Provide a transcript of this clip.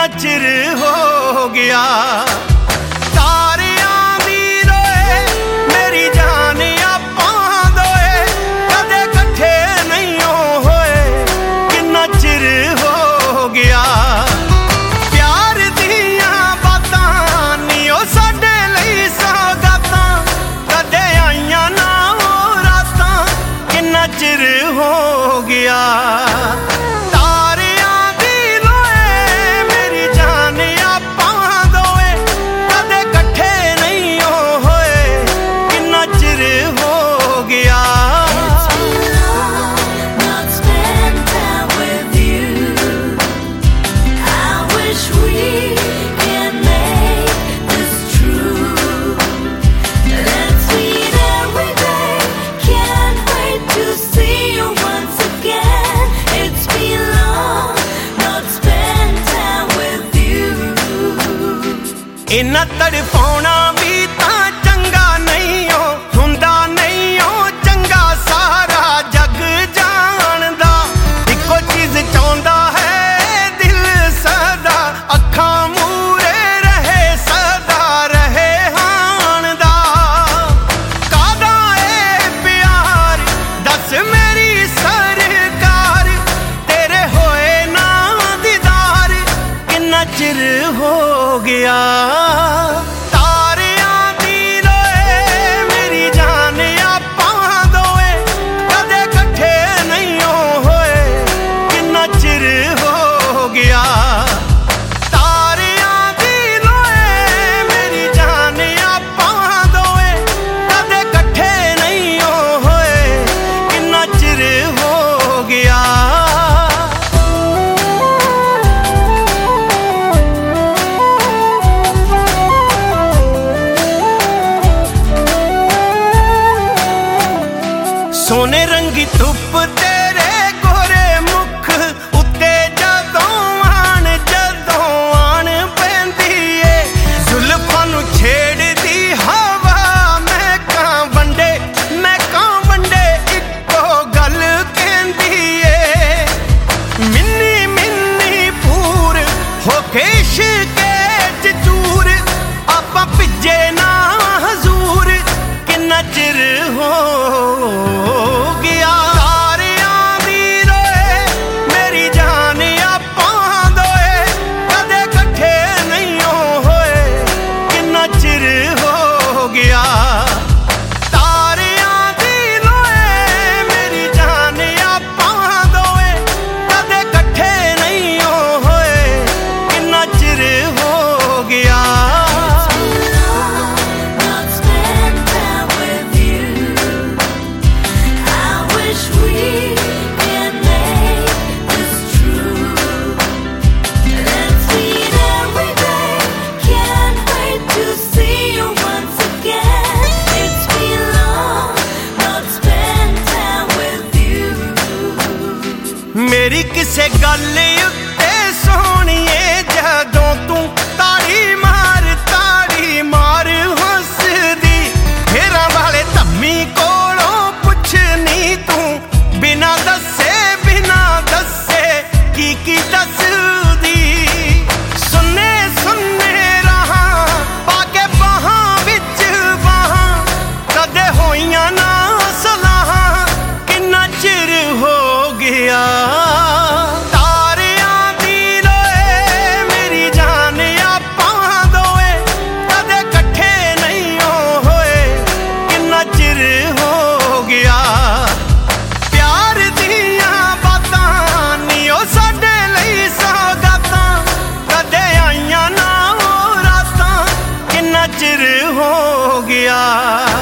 किन्ना चिर हो गया। तारियां दी रोए मेरी जान आपां दोए, कदे कट्ठे नहीं होए, किन्ना चिर हो गया। प्यार दियां बातां नी ओ साडे लई सौगातां, कदे आईयां ना ओ रातां, किन्ना चिर हो गया। इन्ना तड़पाउणा भी तां चंगा नहीं हो, हुंदा नहीं हो चंगा सारा जग जानदा। इक्को चीज चाहुंदा है दिल सदा, अखां मूरे रहे सदा रहे हाणदा। कादा ए प्यार दस मेरी सरकार, तेरे होए ना दीदार, किन्ना चिर हो गया। सोने रंगी धुप तेरे गोरे मुख उत्ते जदों आन पैंदी ए, जुल्फां नूं छेड़दी हवा मैं कां वंडे इक्को गल कहंदी ए। मिन्नी मिन्नी पूर होके इश्के च चूर, आपां भिजे ना हजूर, किन्ना चिर हो मेरी किसे गल उत्ते सोहणिए जदों तू ताड़ी मार हंसदी, फेरां वाले धम्मी कोलों पुछनी तू बिना दस्से की दसदी। सुन्ने सुन्ने राहां पाके बाहां विच बाहां, कदे होइयां ना सलाहां, किन्ना चिर हो गया। चिर हो गया।